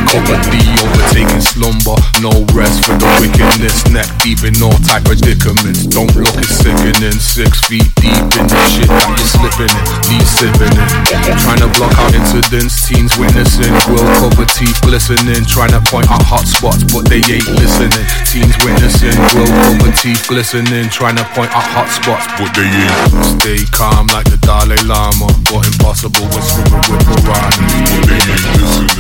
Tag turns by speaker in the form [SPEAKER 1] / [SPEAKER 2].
[SPEAKER 1] Poverty overtaking slumber, no rest for the wickedness. Neck deep in all type of predicaments. Don't look, it's sickening. 6 feet deep in the shit that you're slipping in, leave sipping in. Trying to block out incidents, teens witnessing. Will cover teeth glistening, trying to point out hot spots, but they ain't listening. Teens witnessing, will cover teeth glistening, trying to point out hot spots, but they ain't. Stay calm like the Dalai Lama, but impossible when swimming with piranhas, but they ain't listening.